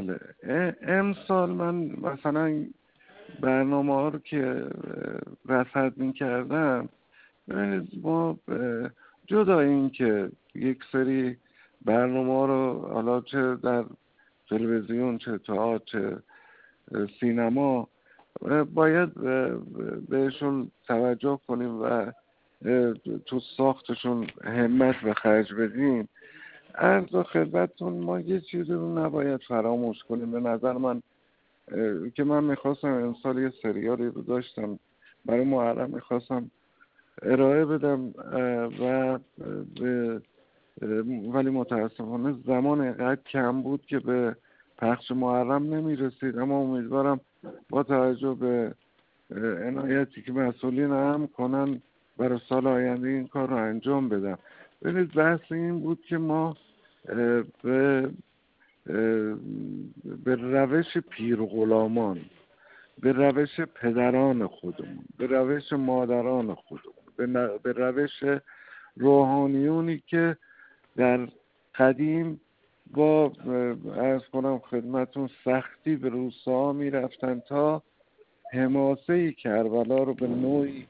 بله. امسال من مثلا برنامه ها رو که رصد می کردم، ببینید ما جدا این که یک سری برنامه ها رو حالا چه در تلویزیون چه تئاتر چه سینما باید بهشون توجه کنیم و تو ساختشون همت به خرج بدیم. عرض خدمتتون ما یه چیزی رو نباید فراموش کنیم. به نظر من که من میخواستم امسال یه سریالی رو داشتم برای محرم میخواستم ارائه بدم ولی متاسفانه زمان اینقدر کم بود که به پخش محرم نمیرسید، اما امیدوارم با توجه به عنایتی که مسئولین هم کنن برای سال آینده این کار رو انجام بدم. ببینید بحث این بود که ما به روش پیرغلامان، به روش پدران خودمون، به روش مادران خودمون، به روش روحانیونی که در قدیم با عرض کنم خدمتون سختی به روستا می رفتن تا حماسه کربلا رو به نوعی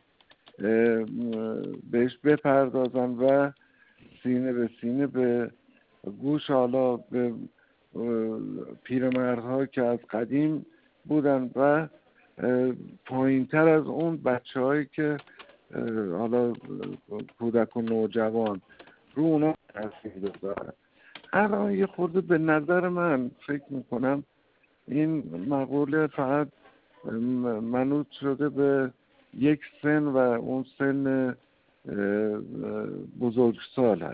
بهش بپردازن و سینه به سینه به گوش حالا به پیرمردها که از قدیم بودن و پایین تر از اون بچه هایی که حالا کودک و نوجوان رو اونا تاثیر بذارن. الان یه خورده به نظر من فکر میکنم این مقوله فقط منوط شده به یک سن و اون سن بزرگسال هست.